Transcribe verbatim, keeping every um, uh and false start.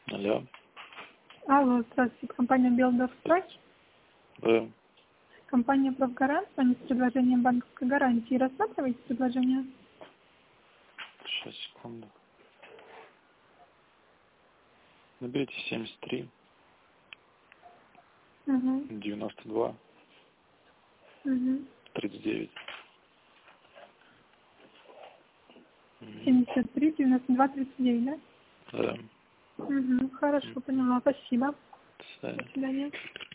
Алло. Алло, здравствуйте, компания Белдорф Страхи. Да. Компания Правгарант, с вами с предложением банковской гарантии. Рассматриваете предложение? Сейчас, секунду. Наберите семьдесят три Угу. девяносто два Угу. тридцать девять. семьдесят три девяносто два тридцать девять, да? Да. Угу. Хорошо, поняла. Спасибо. До свидания. До свидания.